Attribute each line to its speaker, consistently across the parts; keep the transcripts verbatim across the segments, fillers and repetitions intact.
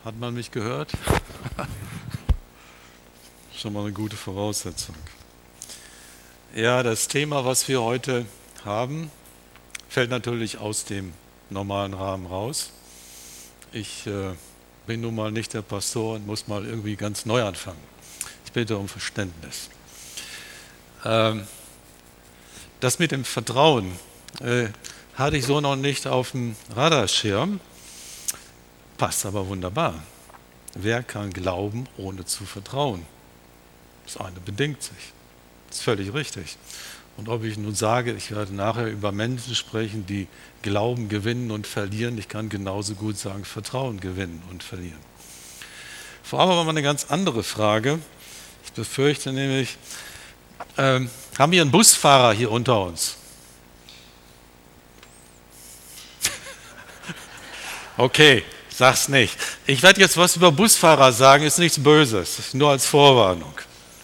Speaker 1: Hat man mich gehört? Schon mal eine gute Voraussetzung. Ja, das Thema, was wir heute haben, fällt natürlich aus dem normalen Rahmen raus. Ich äh, bin nun mal nicht der Pastor und muss mal irgendwie ganz neu anfangen. Ich bitte um Verständnis. Ähm, das mit dem Vertrauen äh, hatte ich so noch nicht auf dem Radarschirm. Passt aber wunderbar. Wer kann glauben, ohne zu vertrauen? Das eine bedingt sich. Das ist völlig richtig. Und ob ich nun sage, ich werde nachher über Menschen sprechen, die Glauben gewinnen und verlieren, ich kann genauso gut sagen, Vertrauen gewinnen und verlieren. Vor allem aber mal eine ganz andere Frage. Ich befürchte nämlich, ähm, haben wir einen Busfahrer hier unter uns? Okay. Sag's nicht. Ich werde jetzt was über Busfahrer sagen, ist nichts Böses, nur als Vorwarnung.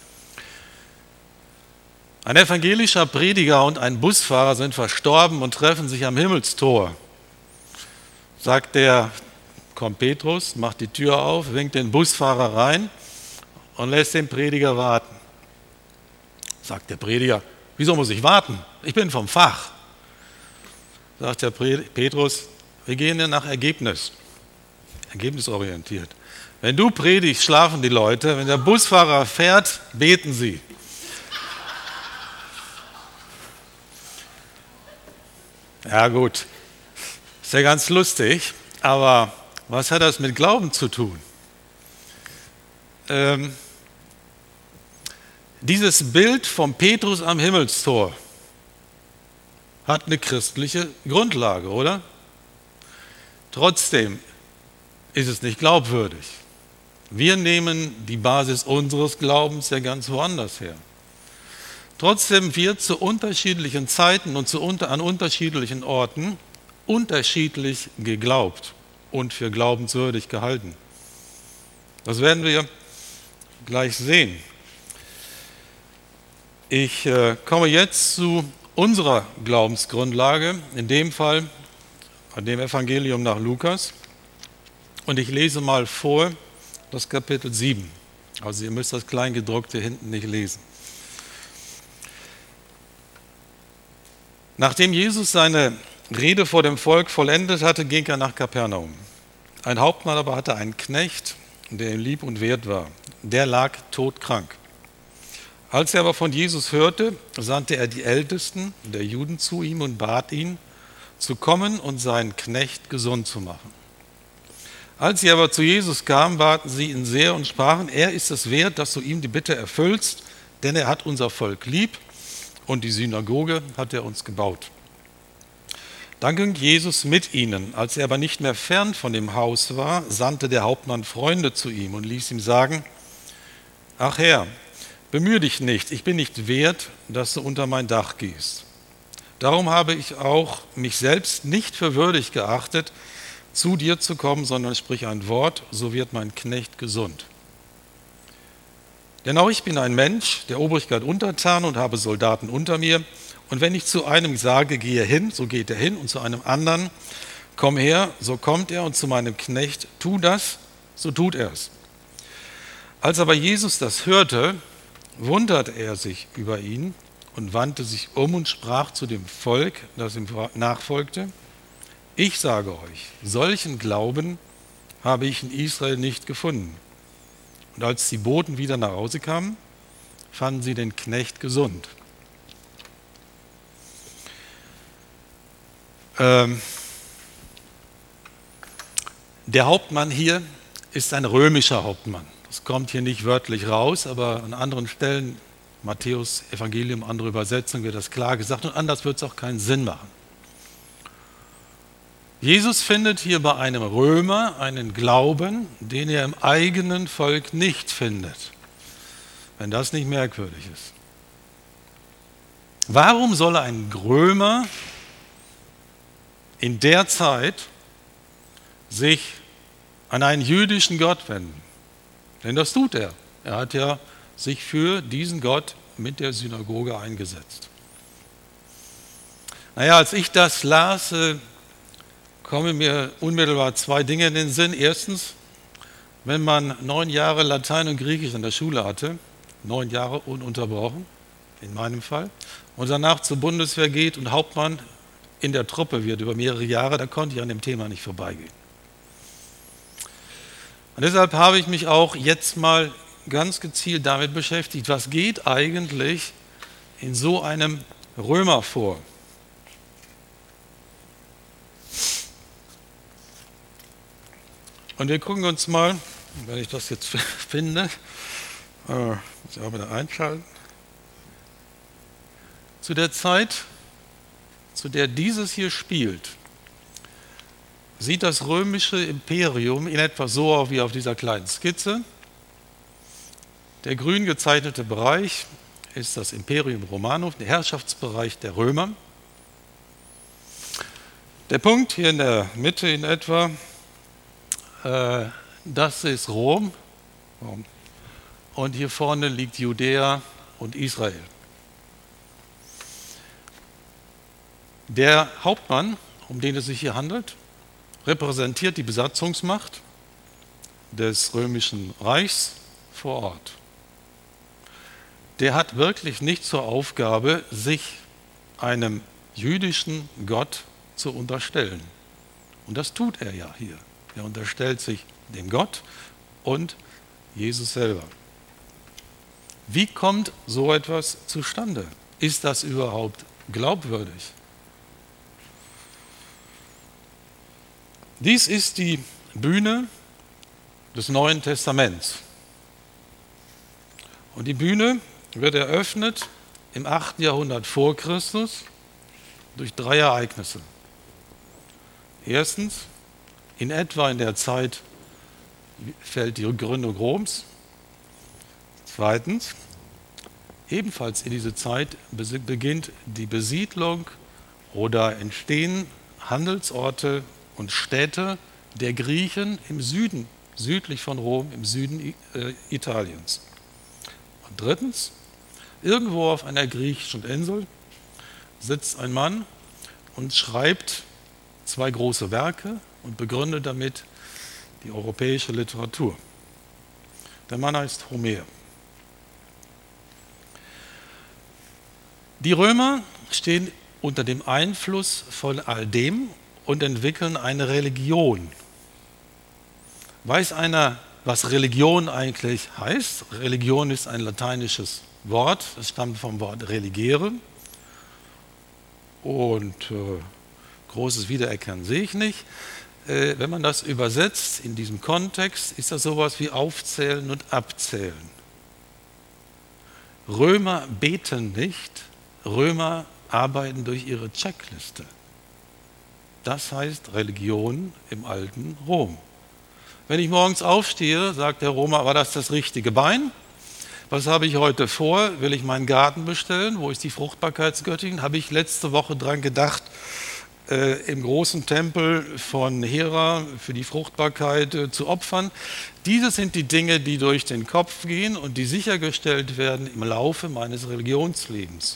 Speaker 1: Ein evangelischer Prediger und ein Busfahrer sind verstorben und treffen sich am Himmelstor. Sagt der, kommt Petrus, macht die Tür auf, winkt den Busfahrer rein und lässt den Prediger warten. Sagt der Prediger, wieso muss ich warten? Ich bin vom Fach. Sagt der Petrus, wir gehen ja nach Ergebnis. Ergebnisorientiert. Wenn du predigst, schlafen die Leute. Wenn der Busfahrer fährt, beten sie. Ja gut, ist ja ganz lustig, aber was hat das mit Glauben zu tun? Ähm, dieses Bild vom Petrus am Himmelstor hat eine christliche Grundlage, oder? Trotzdem ist es nicht glaubwürdig. Wir nehmen die Basis unseres Glaubens ja ganz woanders her. Trotzdem wird zu unterschiedlichen Zeiten und zu unter, an unterschiedlichen Orten unterschiedlich geglaubt und für glaubenswürdig gehalten. Das werden wir gleich sehen. Ich äh, komme jetzt zu unserer Glaubensgrundlage, in dem Fall an dem Evangelium nach Lukas. Und ich lese mal vor das Kapitel sieben. Also ihr müsst das Kleingedruckte hinten nicht lesen. Nachdem Jesus seine Rede vor dem Volk vollendet hatte, ging er nach Kapernaum. Ein Hauptmann aber hatte einen Knecht, der ihm lieb und wert war. Der lag todkrank. Als er aber von Jesus hörte, sandte er die Ältesten der Juden zu ihm und bat ihn, zu kommen und seinen Knecht gesund zu machen. Als sie aber zu Jesus kamen, baten sie ihn sehr und sprachen, er ist es wert, dass du ihm die Bitte erfüllst, denn er hat unser Volk lieb und die Synagoge hat er uns gebaut. Dann ging Jesus mit ihnen. Als er aber nicht mehr fern von dem Haus war, sandte der Hauptmann Freunde zu ihm und ließ ihm sagen, ach Herr, bemühe dich nicht, ich bin nicht wert, dass du unter mein Dach gehst. Darum habe ich auch mich selbst nicht für würdig geachtet, zu dir zu kommen, sondern sprich ein Wort, so wird mein Knecht gesund. Denn auch ich bin ein Mensch, der Obrigkeit untertan und habe Soldaten unter mir. Und wenn ich zu einem sage, gehe hin, so geht er hin, und zu einem anderen, komm her, so kommt er, und zu meinem Knecht, tu das, so tut er es. Als aber Jesus das hörte, wunderte er sich über ihn und wandte sich um und sprach zu dem Volk, das ihm nachfolgte, ich sage euch, solchen Glauben habe ich in Israel nicht gefunden. Und als die Boten wieder nach Hause kamen, fanden sie den Knecht gesund. Ähm, der Hauptmann hier ist ein römischer Hauptmann. Das kommt hier nicht wörtlich raus, aber an anderen Stellen, Matthäus Evangelium, andere Übersetzung, wird das klar gesagt und anders wird es auch keinen Sinn machen. Jesus findet hier bei einem Römer einen Glauben, den er im eigenen Volk nicht findet, wenn das nicht merkwürdig ist. Warum soll ein Römer in der Zeit sich an einen jüdischen Gott wenden? Denn das tut er. Er hat ja sich für diesen Gott mit der Synagoge eingesetzt. Naja, als ich das las, kommen mir unmittelbar zwei Dinge in den Sinn. Erstens, Wenn man neun Jahre Latein und Griechisch in der Schule hatte, neun Jahre ununterbrochen, in meinem Fall, und danach zur Bundeswehr geht und Hauptmann in der Truppe wird über mehrere Jahre, da konnte ich an dem Thema nicht vorbeigehen. Und deshalb habe ich mich auch jetzt mal ganz gezielt damit beschäftigt, was geht eigentlich in so einem Römer vor? Und wir gucken uns mal, wenn ich das jetzt finde, äh, muss ich auch wieder einschalten, zu der Zeit, zu der dieses hier spielt, sieht das römische Imperium in etwa so aus wie auf dieser kleinen Skizze. Der grün gezeichnete Bereich ist das Imperium Romanum, der Herrschaftsbereich der Römer. Der Punkt hier in der Mitte in etwa, äh, das ist Rom, und hier vorne liegt Judäa und Israel. Der Hauptmann, um den es sich hier handelt, repräsentiert die Besatzungsmacht des römischen Reichs vor Ort. Der hat wirklich nicht zur Aufgabe, sich einem jüdischen Gott zu unterstellen. Und das tut er ja hier. Er unterstellt sich dem Gott und Jesus selber. Wie kommt so etwas zustande? Ist das überhaupt glaubwürdig? Dies ist die Bühne des Neuen Testaments. Und die Bühne wird eröffnet im achten Jahrhundert vor Christus durch drei Ereignisse. Erstens, in etwa in der Zeit fällt die Gründung Roms. Zweitens, ebenfalls in diese Zeit beginnt die Besiedlung oder entstehen Handelsorte und Städte der Griechen im Süden, südlich von Rom, im Süden äh, Italiens. Und drittens, irgendwo auf einer griechischen Insel sitzt ein Mann und schreibt zwei große Werke und begründet damit die europäische Literatur. Der Mann heißt Homer. Die Römer stehen unter dem Einfluss von all dem und entwickeln eine Religion. Weiß einer, was Religion eigentlich heißt? Religion ist ein lateinisches Wort, es stammt vom Wort religere. Und äh, großes Wiedererkennen sehe ich nicht. Äh, wenn man das übersetzt in diesem Kontext, ist das sowas wie aufzählen und abzählen. Römer beten nicht, Römer arbeiten durch ihre Checkliste. Das heißt Religion im alten Rom. Wenn ich morgens aufstehe, sagt der Römer, war das das richtige Bein? Was habe ich heute vor? Will ich meinen Garten bestellen? Wo ist die Fruchtbarkeitsgöttin? Habe ich letzte Woche dran gedacht, äh, im großen Tempel von Hera für die Fruchtbarkeit äh, zu opfern? Diese sind die Dinge, die durch den Kopf gehen und die sichergestellt werden im Laufe meines Religionslebens.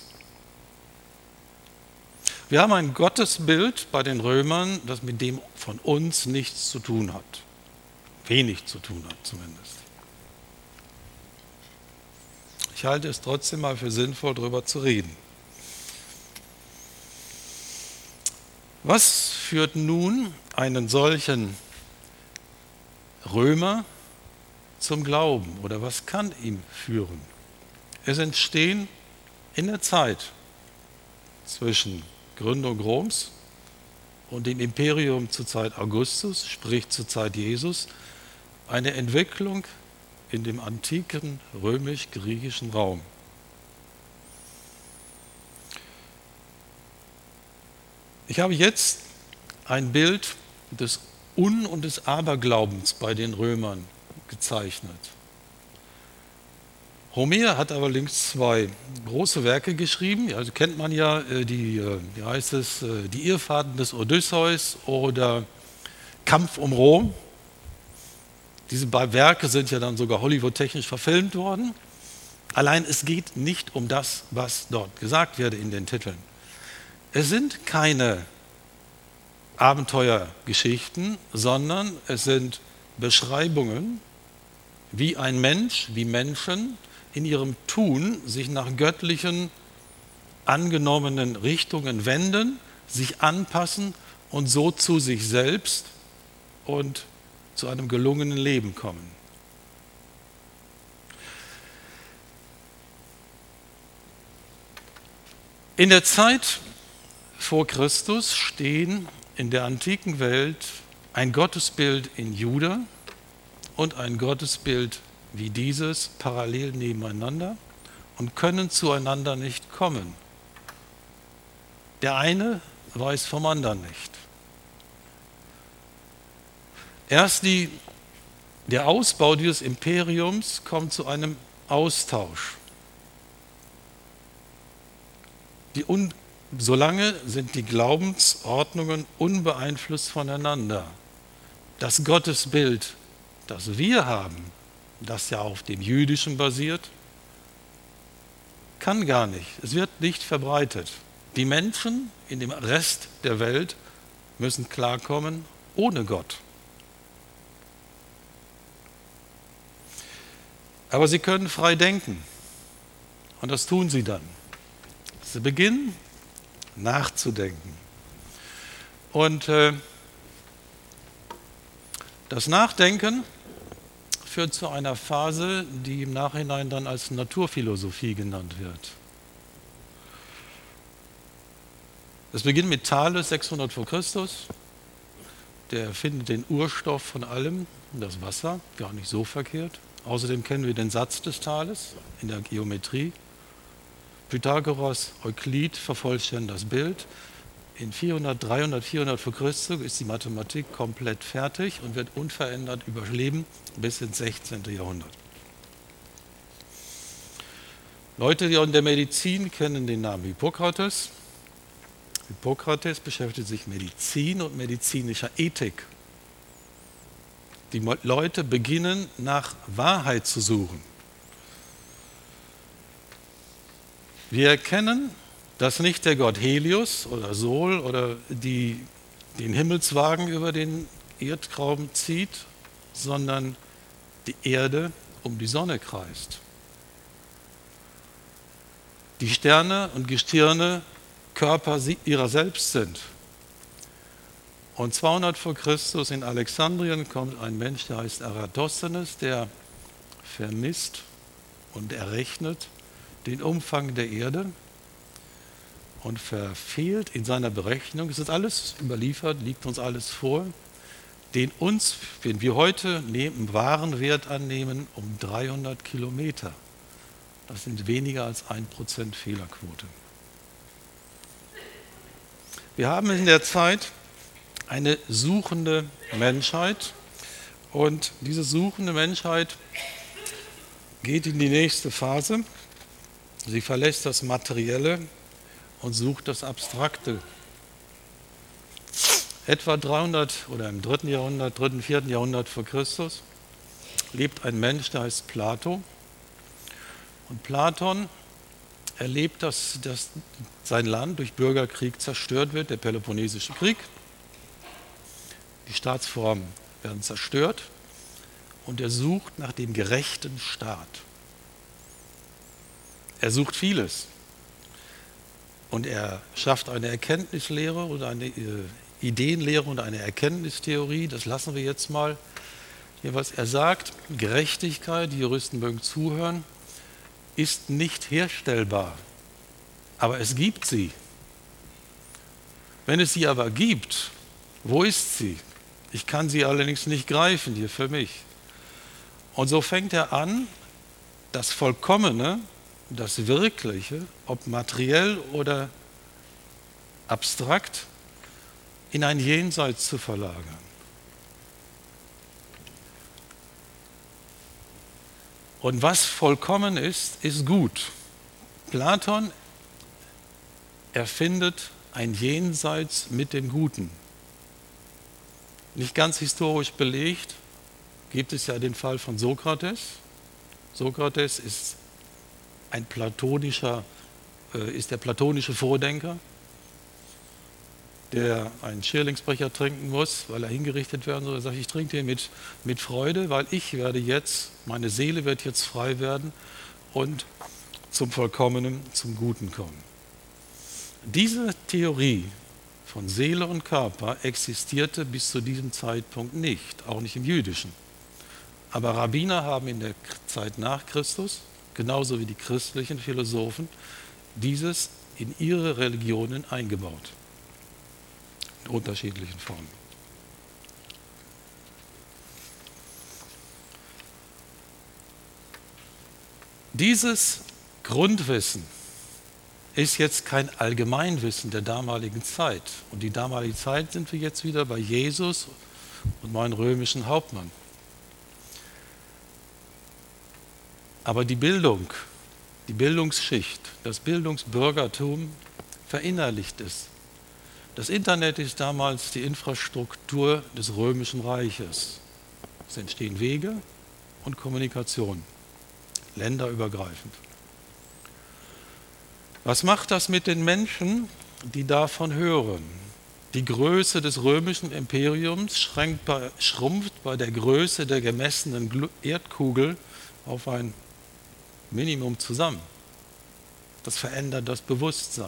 Speaker 1: Wir haben ein Gottesbild bei den Römern, das mit dem von uns nichts zu tun hat. Wenig zu tun hat zumindest. Ich halte es trotzdem mal für sinnvoll, darüber zu reden. Was führt nun einen solchen Römer zum Glauben oder was kann ihm führen? Es entstehen in der Zeit zwischen Gründung Roms und dem Imperium zur Zeit Augustus, sprich zur Zeit Jesus, eine Entwicklung in dem antiken römisch-griechischen Raum. Ich habe jetzt ein Bild des Un- und des Aberglaubens bei den Römern gezeichnet. Homer hat allerdings zwei große Werke geschrieben, also kennt man ja, die, wie heißt es, die Irrfahrten des Odysseus oder Kampf um Rom. Diese beiden Werke sind ja dann sogar Hollywood-technisch verfilmt worden. Allein es geht nicht um das, was dort gesagt werde in den Titeln. Es sind keine Abenteuergeschichten, sondern es sind Beschreibungen wie ein Mensch, wie Menschen in ihrem Tun sich nach göttlichen, angenommenen Richtungen wenden, sich anpassen und so zu sich selbst und zu einem gelungenen Leben kommen. In der Zeit vor Christus stehen in der antiken Welt ein Gottesbild in Juda und ein Gottesbild wie dieses parallel nebeneinander und können zueinander nicht kommen. Der eine weiß vom anderen nicht. Erst die, der Ausbau dieses Imperiums kommt zu einem Austausch. Die un, solange sind die Glaubensordnungen unbeeinflusst voneinander. Das Gottesbild, das wir haben, das ja auf dem Jüdischen basiert, kann gar nicht. Es wird nicht verbreitet. Die Menschen in dem Rest der Welt müssen klarkommen ohne Gott. Aber sie können frei denken. Und das tun sie dann. Sie beginnen nachzudenken. Und äh, das Nachdenken führt zu einer Phase, die im Nachhinein dann als Naturphilosophie genannt wird. Es beginnt mit Thales, sechshundert vor Christus. Der findet den Urstoff von allem, das Wasser, gar nicht so verkehrt. Außerdem kennen wir den Satz des Thales in der Geometrie. Pythagoras, Euklid vervollständigen das Bild. In vierhundert, dreihundert, vierhundert vor Christus ist die Mathematik komplett fertig und wird unverändert überleben bis ins sechzehnten. Jahrhundert. Leute in der Medizin kennen den Namen Hippokrates. Hippokrates beschäftigt sich mit Medizin und medizinischer Ethik. Die Leute beginnen nach Wahrheit zu suchen. Wir erkennen, dass nicht der Gott Helios oder Sol oder die, den Himmelswagen über den Erdraum zieht, sondern die Erde um die Sonne kreist. Die Sterne und Gestirne Körper ihrer selbst sind. Und zweihundert vor Christus in Alexandrien kommt ein Mensch, der heißt Eratosthenes, der vermisst und errechnet den Umfang der Erde und verfehlt in seiner Berechnung, es ist alles überliefert, liegt uns alles vor, den uns, wenn wir heute nehmen, wahren Wert annehmen, um dreihundert Kilometer. Das sind weniger als ein Prozent Fehlerquote. Wir haben in der Zeit eine suchende Menschheit und diese suchende Menschheit geht in die nächste Phase. Sie verlässt das Materielle und sucht das Abstrakte. Etwa dreihundert oder im dritten Jahrhundert, dritten, vierten Jahrhundert vor Christus lebt ein Mensch, der heißt Plato. Und Platon erlebt, dass, dass sein Land durch Bürgerkrieg zerstört wird, der Peloponnesische Krieg. Die Staatsformen werden zerstört und er sucht nach dem gerechten Staat. Er sucht vieles und er schafft eine Erkenntnislehre oder eine äh, Ideenlehre und eine Erkenntnistheorie, das lassen wir jetzt mal. Jeweils er sagt, Gerechtigkeit, die Juristen mögen zuhören, ist nicht herstellbar, aber es gibt sie. Wenn es sie aber gibt, wo ist sie? Ich kann sie allerdings nicht greifen hier für mich. Und so fängt er an, das Vollkommene, das Wirkliche, ob materiell oder abstrakt, in ein Jenseits zu verlagern. Und was vollkommen ist, ist gut. Platon erfindet ein Jenseits mit dem Guten. Nicht ganz historisch belegt, gibt es ja den Fall von Sokrates. Sokrates ist ein platonischer, äh, ist der platonische Vordenker. der einen Schierlingsbecher trinken muss, weil er hingerichtet werden soll. Er sagt, ich trinke den mit, mit Freude, weil ich werde jetzt, meine Seele wird jetzt frei werden und zum Vollkommenen, zum Guten kommen. Diese Theorie von Seele und Körper existierte bis zu diesem Zeitpunkt nicht, auch nicht im Jüdischen. Aber Rabbiner haben in der Zeit nach Christus, genauso wie die christlichen Philosophen, dieses in ihre Religionen eingebaut. In unterschiedlichen Formen. Dieses Grundwissen ist jetzt kein Allgemeinwissen der damaligen Zeit. Und die damalige Zeit sind wir jetzt wieder bei Jesus und meinem römischen Hauptmann. Aber die Bildung, die Bildungsschicht, das Bildungsbürgertum verinnerlicht es. Das Internet ist damals die Infrastruktur des Römischen Reiches. Es entstehen Wege und Kommunikation, länderübergreifend. Was macht das mit den Menschen, die davon hören? Die Größe des römischen Imperiums bei, schrumpft bei der Größe der gemessenen Erdkugel auf ein Minimum zusammen. Das verändert das Bewusstsein.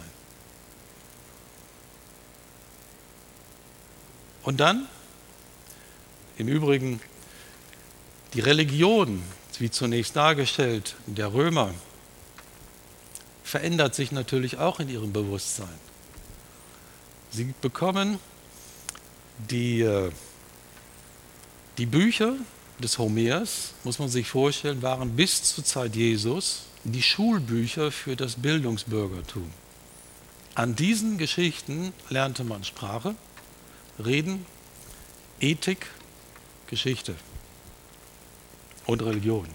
Speaker 1: Und dann, im Übrigen, die Religion, wie zunächst dargestellt, der Römer, verändert sich natürlich auch in ihrem Bewusstsein. Sie bekommen die, die Bücher des Homers, muss man sich vorstellen, waren bis zur Zeit Jesus die Schulbücher für das Bildungsbürgertum. An diesen Geschichten lernte man Sprache, Reden, Ethik, Geschichte und Religion.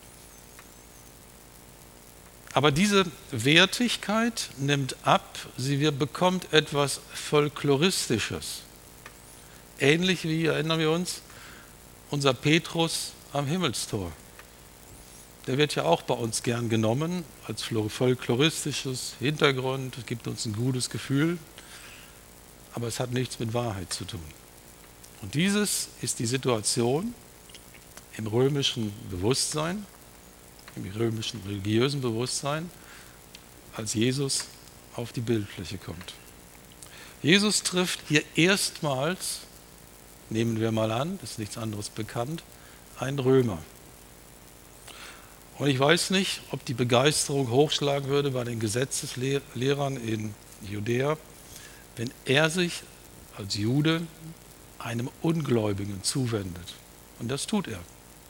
Speaker 1: Aber diese Wertigkeit nimmt ab, sie bekommt etwas Folkloristisches. Ähnlich wie, erinnern wir uns, unser Petrus am Himmelstor. Der wird ja auch bei uns gern genommen als folkloristisches Hintergrund, es gibt uns ein gutes Gefühl, aber es hat nichts mit Wahrheit zu tun. Und dieses ist die Situation im römischen Bewusstsein, im römischen religiösen Bewusstsein, als Jesus auf die Bildfläche kommt. Jesus trifft hier erstmals, nehmen wir mal an, ist nichts anderes bekannt, einen Römer. Und ich weiß nicht, ob die Begeisterung hochschlagen würde bei den Gesetzeslehrern in Judäa, wenn er sich als Jude einem Ungläubigen zuwendet. Und das tut er.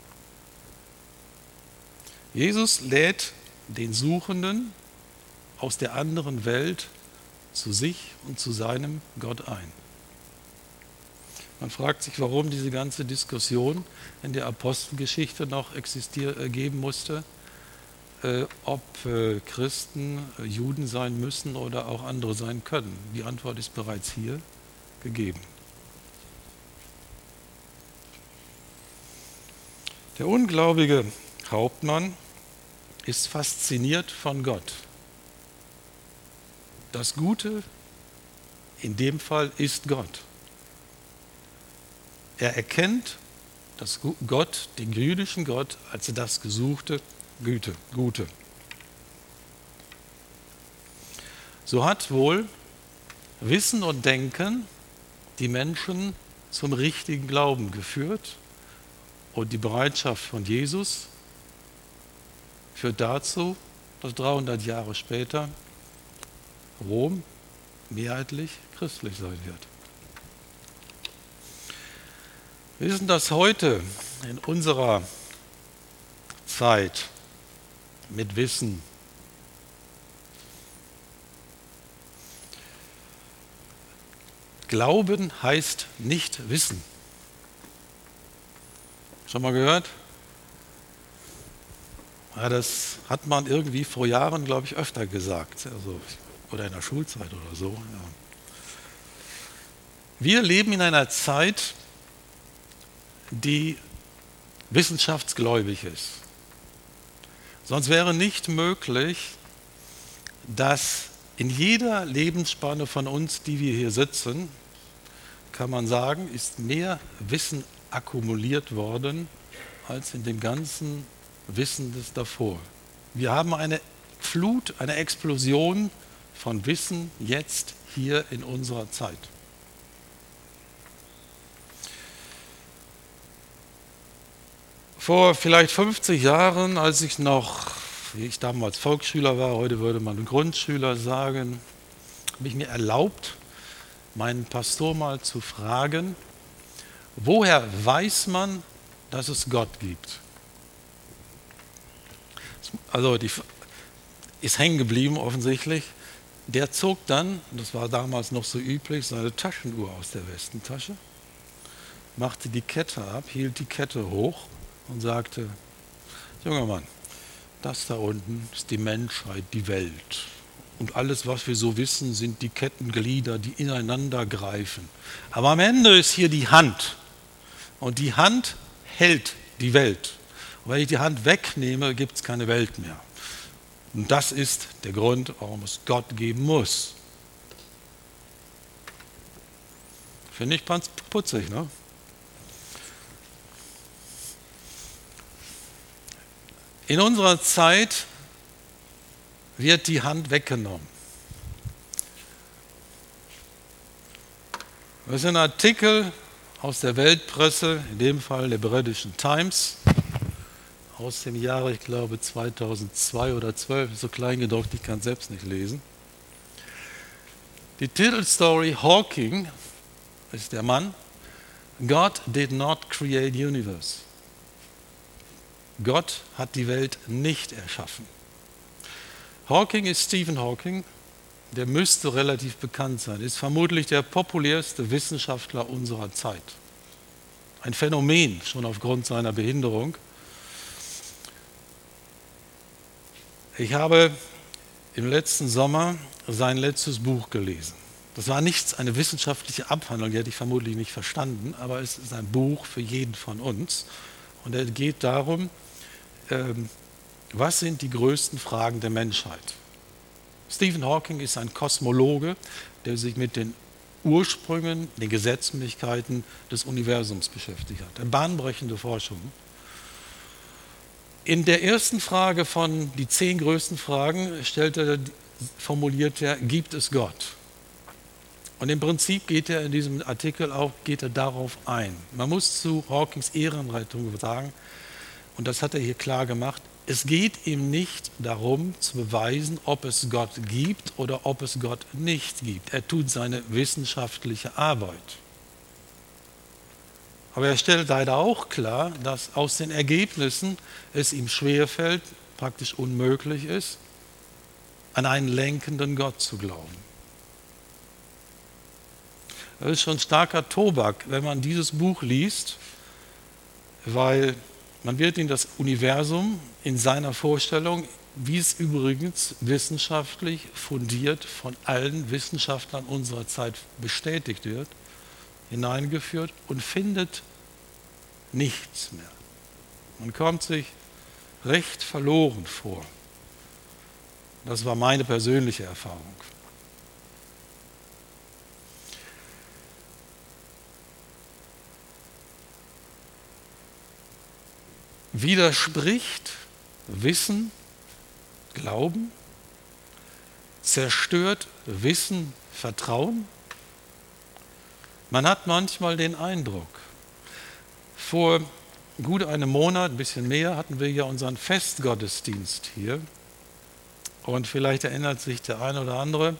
Speaker 1: Jesus lädt den Suchenden aus der anderen Welt zu sich und zu seinem Gott ein. Man fragt sich, warum diese ganze Diskussion in der Apostelgeschichte noch existieren, geben musste, äh, ob äh, Christen äh, Juden sein müssen oder auch andere sein können. Die Antwort ist bereits hier gegeben. Der ungläubige Hauptmann ist fasziniert von Gott. Das Gute in dem Fall ist Gott. Er erkennt das Gott, den jüdischen Gott, als das gesuchte Güte, Gute. So hat wohl Wissen und Denken die Menschen zum richtigen Glauben geführt und die Bereitschaft von Jesus führt dazu, dass dreihundert Jahre später Rom mehrheitlich christlich sein wird. Wir wissen, dass heute in unserer Zeit mit Wissen Glauben heißt nicht Wissen. Schon mal gehört? Ja, das hat man irgendwie vor Jahren, glaube ich, öfter gesagt. Also, oder in der Schulzeit oder so. Ja. Wir leben in einer Zeit, die wissenschaftsgläubig ist. Sonst wäre nicht möglich, dass In jeder Lebensspanne von uns, die wir hier sitzen, kann man sagen, ist mehr Wissen akkumuliert worden, als in dem ganzen Wissen des davor. Wir haben eine Flut, eine Explosion von Wissen jetzt hier in unserer Zeit. Vor vielleicht fünfzig Jahren, als ich noch, wie ich damals Volksschüler war, heute würde man Grundschüler sagen, habe ich mir erlaubt, meinen Pastor mal zu fragen, woher weiß man, dass es Gott gibt? Also die ist hängen geblieben offensichtlich. Der zog dann, das war damals noch so üblich, seine Taschenuhr aus der Westentasche, machte die Kette ab, hielt die Kette hoch und sagte, junger Mann, das da unten ist die Menschheit, die Welt. Und alles, was wir so wissen, sind die Kettenglieder, die ineinander greifen. Aber am Ende ist hier die Hand. Und die Hand hält die Welt. Und wenn ich die Hand wegnehme, gibt es keine Welt mehr. Und das ist der Grund, warum es Gott geben muss. Finde ich ganz putzig, ne? In unserer Zeit wird die Hand weggenommen. Das sind Artikel aus der Weltpresse, in dem Fall der britischen Times, aus dem Jahre, ich glaube, zweitausendzwei oder zweitausendzwölf, so klein gedruckt, ich kann es selbst nicht lesen. Die Titelstory Hawking ist der Mann, God did not create universe. Gott hat die Welt nicht erschaffen. Hawking ist Stephen Hawking, der müsste relativ bekannt sein, ist vermutlich der populärste Wissenschaftler unserer Zeit. Ein Phänomen, schon aufgrund seiner Behinderung. Ich habe im letzten Sommer sein letztes Buch gelesen. Das war nichts, eine wissenschaftliche Abhandlung, die hätte ich vermutlich nicht verstanden, aber es ist ein Buch für jeden von uns. Und es geht darum, ähm, was sind die größten Fragen der Menschheit? Stephen Hawking ist ein Kosmologe, der sich mit den Ursprüngen, den Gesetzmäßigkeiten des Universums beschäftigt hat. Eine bahnbrechende Forschung. In der ersten Frage von die zehn größten Fragen stellt er, formuliert er, gibt es Gott? Und im Prinzip geht er in diesem Artikel auch geht er darauf ein. Man muss zu Hawkings Ehrenrettung sagen, und das hat er hier klar gemacht, es geht ihm nicht darum zu beweisen, ob es Gott gibt oder ob es Gott nicht gibt. Er tut seine wissenschaftliche Arbeit. Aber er stellt leider auch klar, dass aus den Ergebnissen es ihm schwerfällt, praktisch unmöglich ist, an einen lenkenden Gott zu glauben. Das ist schon starker Tobak, wenn man dieses Buch liest, weil man wird in das Universum in seiner Vorstellung, wie es übrigens wissenschaftlich fundiert von allen Wissenschaftlern unserer Zeit bestätigt wird, hineingeführt und findet nichts mehr. Man kommt sich recht verloren vor. Das war meine persönliche Erfahrung. Widerspricht Wissen, Glauben, zerstört Wissen, Vertrauen? Man hat manchmal den Eindruck, vor gut einem Monat, ein bisschen mehr, hatten wir ja unseren Festgottesdienst hier. Und vielleicht erinnert sich der eine oder andere,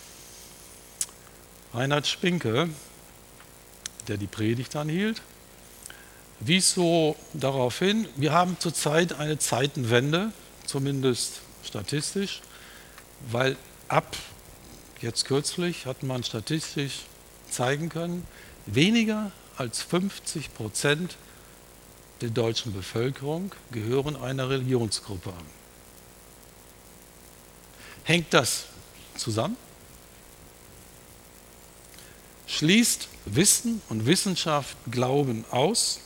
Speaker 1: Reinhard Spinke, der die Predigt anhielt, wies so darauf hin, wir haben zurzeit eine Zeitenwende, zumindest statistisch, weil ab jetzt kürzlich hat man statistisch zeigen können, weniger als fünfzig Prozent der deutschen Bevölkerung gehören einer Religionsgruppe an. Hängt das zusammen? Schließt Wissen und Wissenschaft Glauben aus?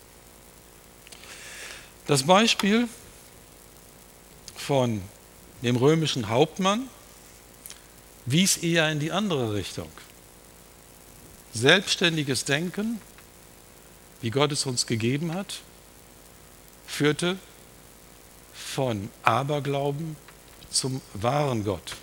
Speaker 1: Das Beispiel von dem römischen Hauptmann, wies eher in die andere Richtung. Selbstständiges Denken, wie Gott es uns gegeben hat, führte von Aberglauben zum wahren Gott.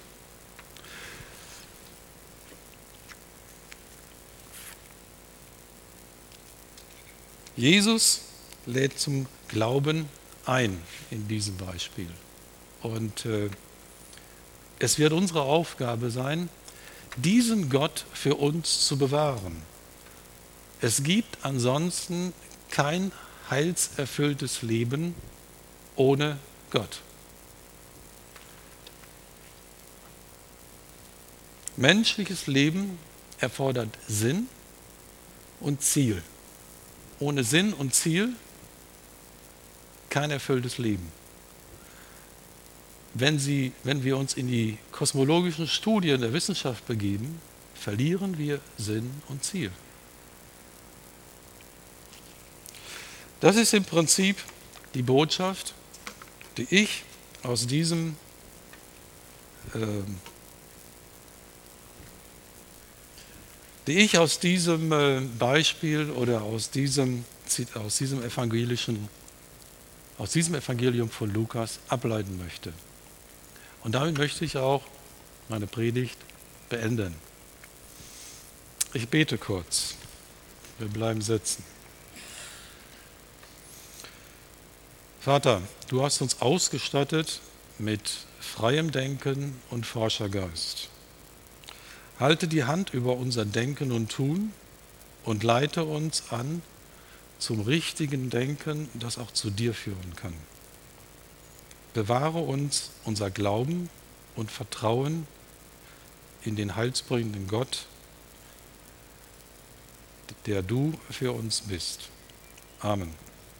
Speaker 1: Jesus lädt zum Glauben ein in diesem Beispiel. Und äh, es wird unsere Aufgabe sein, diesen Gott für uns zu bewahren. Es gibt ansonsten kein heilserfülltes Leben ohne Gott. Menschliches Leben erfordert Sinn und Ziel. Ohne Sinn und Ziel kein erfülltes Leben. Wenn, Sie, wenn wir uns in die kosmologischen Studien der Wissenschaft begeben, verlieren wir Sinn und Ziel. Das ist im Prinzip die Botschaft, die ich aus diesem äh, die ich aus diesem äh, Beispiel oder aus diesem, aus diesem evangelischen, aus diesem Evangelium von Lukas ableiten möchte. Und damit möchte ich auch meine Predigt beenden. Ich bete kurz. Wir bleiben sitzen. Vater, du hast uns ausgestattet mit freiem Denken und Forschergeist. Halte die Hand über unser Denken und Tun und leite uns an zum richtigen Denken, das auch zu dir führen kann. Bewahre uns unser Glauben und Vertrauen in den heilsbringenden Gott, der du für uns bist. Amen.